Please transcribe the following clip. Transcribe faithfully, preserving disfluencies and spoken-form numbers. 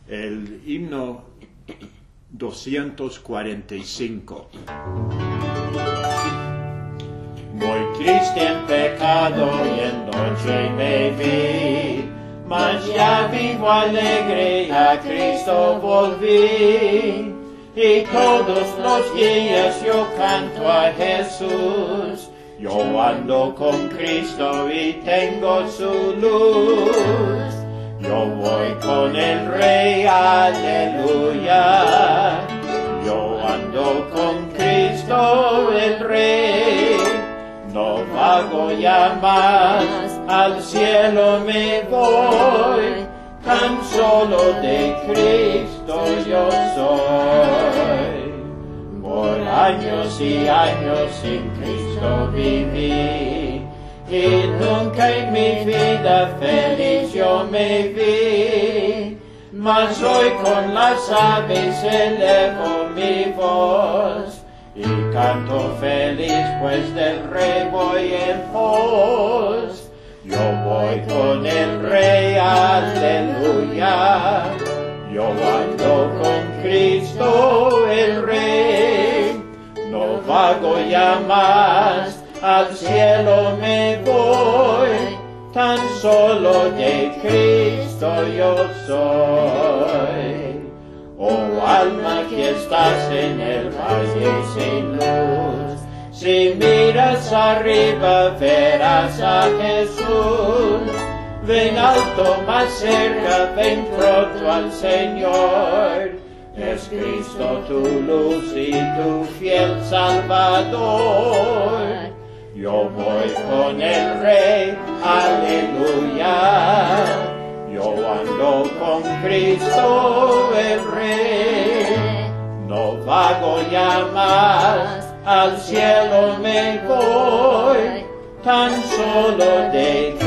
el himno doscientos cuarenta y cinco. Muy triste en pecado y en noche me vi, mas ya vivo alegre, a Cristo volví. Y todos los días yo canto a Jesús, yo ando con Cristo y tengo su luz. Yo voy con el Rey, aleluya. Yo ando con Cristo el Rey. No vago ya más, al cielo me voy. Tan solo de Cristo yo soy. Por años y años sin Cristo viví, y nunca en mi vida feliz yo me vi. Mas hoy con las aves elevo mi voz, y canto feliz pues del Rey voy en pos. Yo voy con el Rey, aleluya. Yo ando con Cristo el Rey. No vago ya más, al cielo me voy. Tan solo de Cristo yo soy. Oh alma que estás en el valle sin luz, si miras arriba verás a Jesús. Ven alto, más cerca, ven pronto al Señor. Es Cristo tu luz y tu fiel Salvador. Yo voy con el Rey, aleluya. Yo ando con Cristo el Rey. No vago ya más, al cielo me voy. Tan solo de